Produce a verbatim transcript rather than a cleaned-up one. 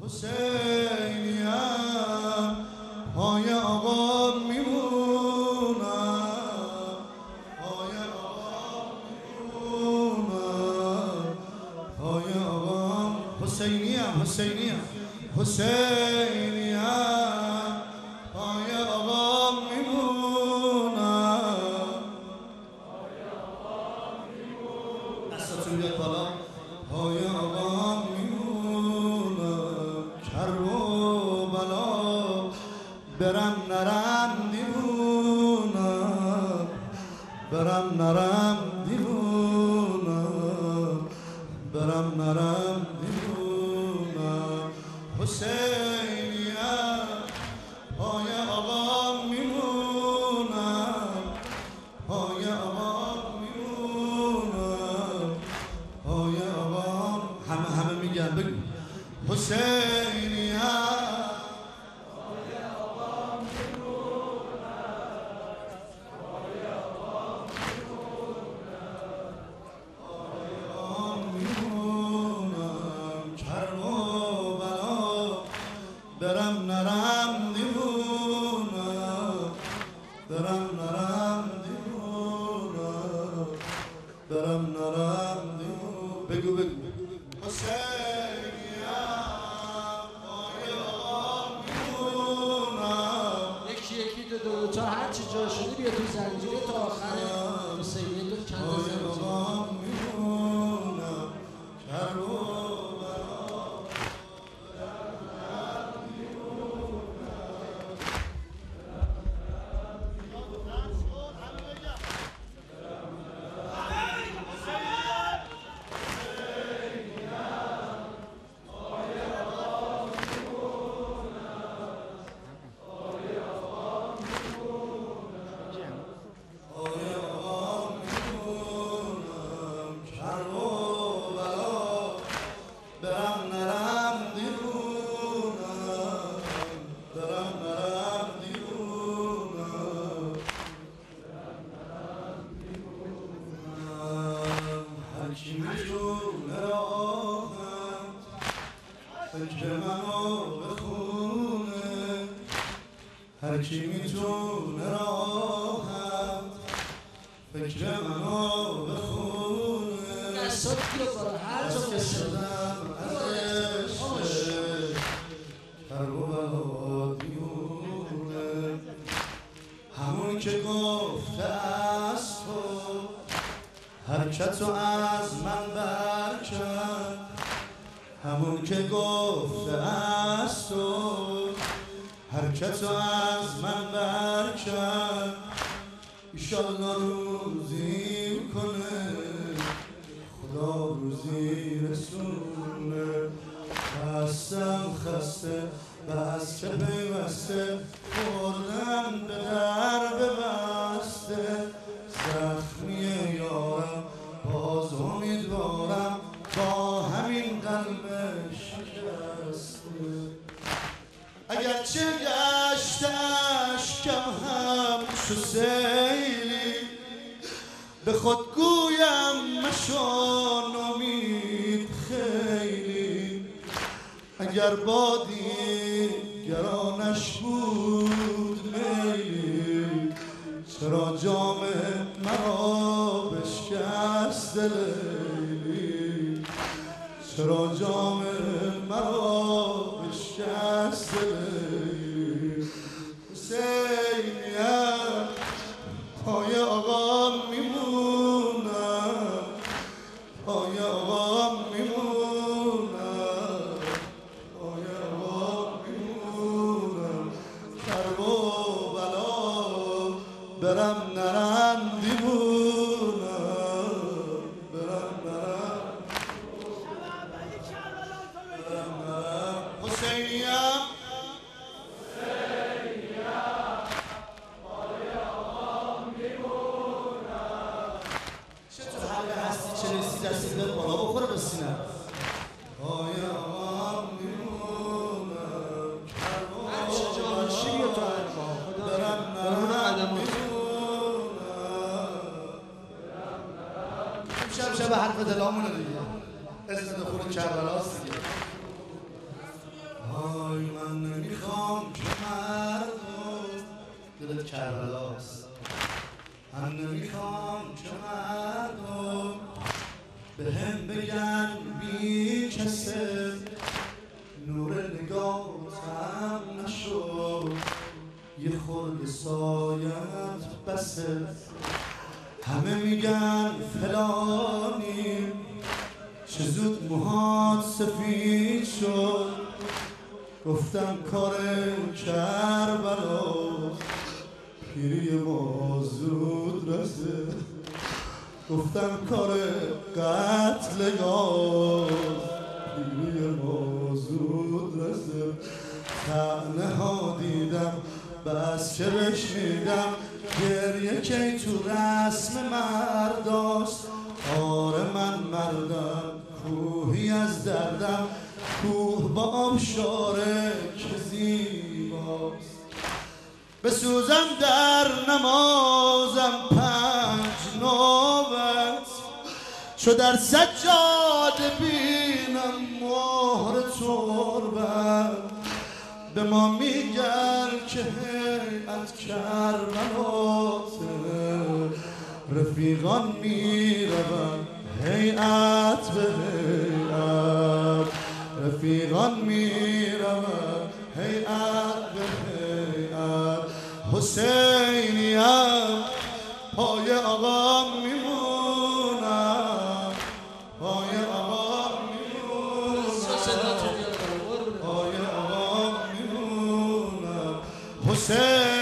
حسینیم پای آقا میمونم، پای آقا میمونم، پای آقا. حسینیم حسینیم حسینیم پای آقا میمونم، پای آقا میمونم. دستاتون بیاد بالا. پای آقا میمونم، کربلا برم نرم دیوونم، برم نرم دیوونم، برم نرم دیوونم. حسینیم پای آقا میمونم، پای آقا میمونم، پای آقا. همه همه میگن بگو حسینیم پای آقا میمونم، پای آقا میمونم، پای آقا میمونم. کربلا برم نرم دیوونم، برم نرم دیوونم، برم نرم دیوونم. بگو بگو حسینیم پای آقا میمونم. یکی یکی دو دو تا هر چی جا شده بیا تو زنجیره تا آخر حسینیه دو چند پای زنجیره آقا میمونم، کربلا برم نرم دیوونم، برم نرم دیوونم، برم نرم دیوونم. هر کی میتونه راهم فکر منو بخونه، هر کی میتونه راهم فکر منو بخونه. دستات بیا بالا هر جا بشدم کربلا دیونه. همون که گفته از تو حرکتو از من برکرد، همون که گفته از تو حرکتو از من برکرد. ایشالله روزی کنه خدا روزی رسونه. خستم خسته بس که پیوسته خوردم به در ببسته. زخمی یارم باز امیدوارم با همین قلب شکسته. اگرچه گشته اشکم هم چو سیلی، به خود گویم مشو نومید خیلی. اگر بادی گرانش بود میلی، چرا جام مرا بشکست لیلی، چرا جام مرا بشکست لیلی. حسینیم پای آقا میمونم، پای آقا میمونم، پای آقا میمونم. کربلا برم نرم دیوونم، برم نرم برم نرم. حسینیم دستی دل بالا بخوره به سینه. پای آقا میمونم، هر چی جا باشی بیا تو هر با خدا برم نرم میمونم. شب شب حرف دلامونه دیگه، اسم خون کربلاست دیگه. کربلاست. من نمیخوام که مردم به هم بگن بی کسه، نور نگاهتم نشد یه خورده سایت بسه. همه میگن فلانی چه زود موهات سفید شد، گفتم کار کربلاست پیری ما زود رسه. گفتم کار قتل گاز پیری ما زود رسه. طعنه ها دیدم بس که بشنیدم گریه که تو رسم مرداست. آره من مردم کوهی از دردم، کوه با آبشاره که زیباست. بسوزم در نمازم پنج نوبت، چو در سجاده بینم مهر تربت. به ما میگن که هیئت کربلاست، رفیقان میروند هیئت به هیئت. رفیقان میروند هیئت به هیئت. حسینیم پای آقا میمونم، پای آقا میمونم، پای آقا میمونم. حسین